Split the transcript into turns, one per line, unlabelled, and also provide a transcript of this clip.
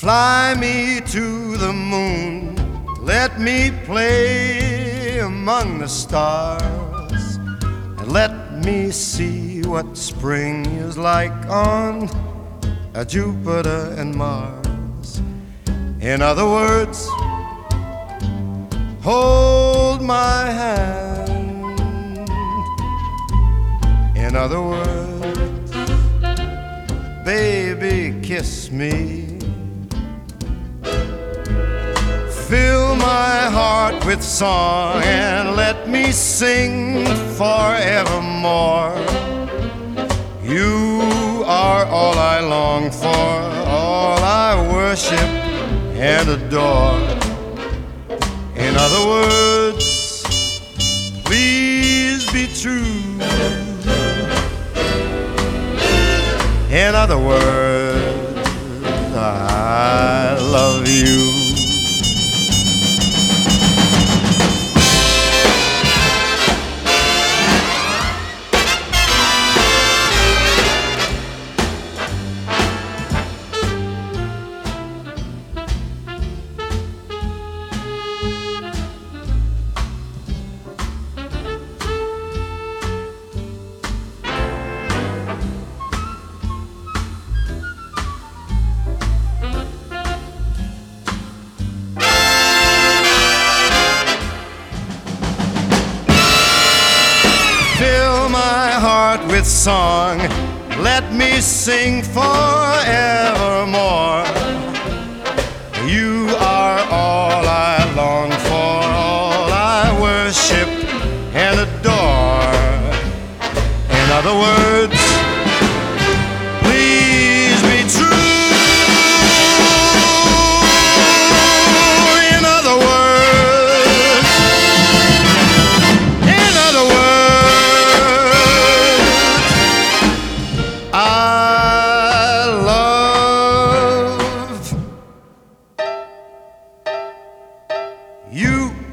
Fly me to the moon, let me play among the stars, and let me see what spring is like on Jupiter and Mars. In other words, hold my hand. In other words, baby, kiss me. Fill my heart with song and let me sing forevermore. You are all I long for, all I worship and adore. In other words, please be true. In other words, I love you. Fill my heart with song, let me sing forevermore. You are all I long for, all I worship and adore. In other words, please be true. In other words, in other words, I love you.